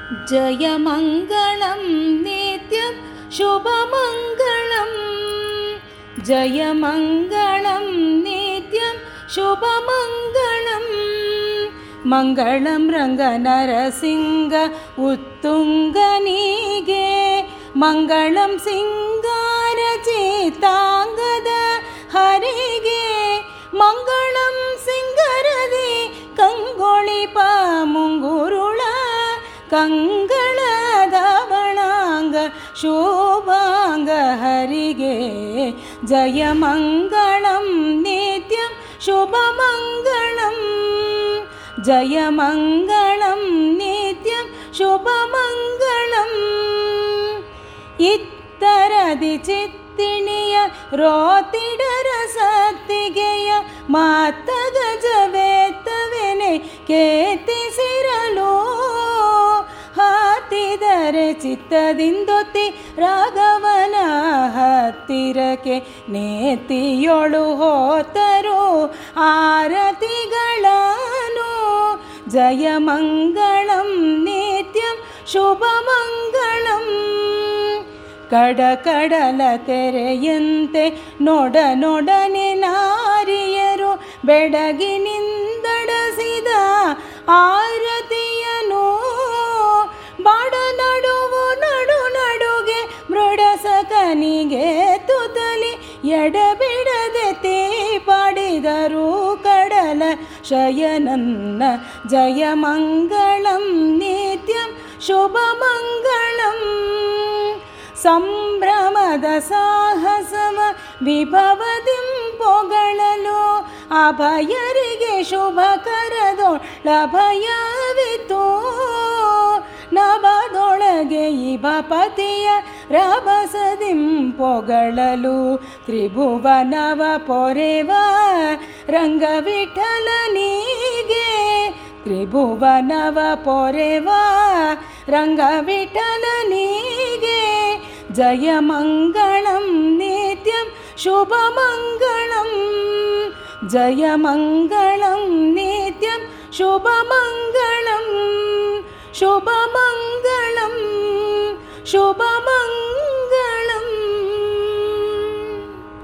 जयमङ्गलं नित्यं शुभमङ्गलं जयमङ्गलं नित्यं शुभमङ्गलं मङ्गलं रङ्गनरसिंह उत्तुङ्गनिगे मङ्गलं सिङ्गारचिताङ्गद हरिगे मङ्गलं सिङ्गरदि कंगोळिप ಮುಂಗುರುಳ ಕಂಗಳದವಣಾಂಗ ಶೋಭಾಂಗ ಹರಿಗೆ ಜಯಮಂಗಳಂ ನಿತ್ಯಂ ಶುಭಮಂಗಳಂ ಜಯಮಂಗಳಂ ನಿತ್ಯಂ ಶುಭಮಂಗಳಂ ಇತ್ತರದಿ ಚಿತ್ತಿಣಿಯ ರೋತಿಡರ ಸತ್ತಿಗೆಯ ಮಾತ ಗಜವೇತ್ತವೆನೆ ಕೇತಿಸಿರಲು ಹಾತಿದರೆ ಚಿತ್ತದಿಂದೊತ್ತಿ ರಾಘವನ ಹತ್ತಿರಕ್ಕೆ ನೇತಿಯೊಳು ಹೋತರು ಆರತಿಗಳನು ಜಯಮಂಗಳಂ ನಿತ್ಯಂ ಶುಭಮಂಗಳಂ ಕಡಕಡಲ ತೆರೆಯಂತೆ ನೊಡ ನೊಡನೆ ನಾರಿಯರು ಬೆಡಗಿನಿಂದಡಸಿದ ಆರತಿಯನು ಬಾಡ ನಡುವು ನಡು ನಡುಗೆ ಮೃಡಸಕನಿಗೆ ತುತಲಿ ಎಡಬಿಡದೆ ಪಾಡಿದರು ಕಡಲ ಶಯನನ್ನ ಜಯಮಂಗಳಂ ನಿತ್ಯಂ ಶುಭಮಂಗಳಂ ಸಂಭ್ರಮದ ಸಾಹಸವ ವಿಭವದಿಂ ಪೊಗಳಲು ಅಭಯರಿಗೆ ಶುಭ ಕರದೊಳಭಯವಿತು ನಭದೊಳಗೆ ಇಭಪತಿಯ ರಭಸದಿಂ ಪೊಗಳಲು ತ್ರಿಭುವನವ ಪೊರೆವ ರಂಗವಿಠಲನಿಗೆ ತ್ರಿಭುವನವ ಪೊರೆವ ರಂಗವಿಠಲನಿಗೆ ಜಯಮಂಗಳಂ ನಿತ್ಯಂ ಶುಭಮಂಗಳಂ ಜಯಮಂಗಳಂ ನಿತ್ಯಂ ಶುಭಮಂಗಳಂ ಶುಭಮಂಗಳಂ ಶುಭಮಂಗಳಂ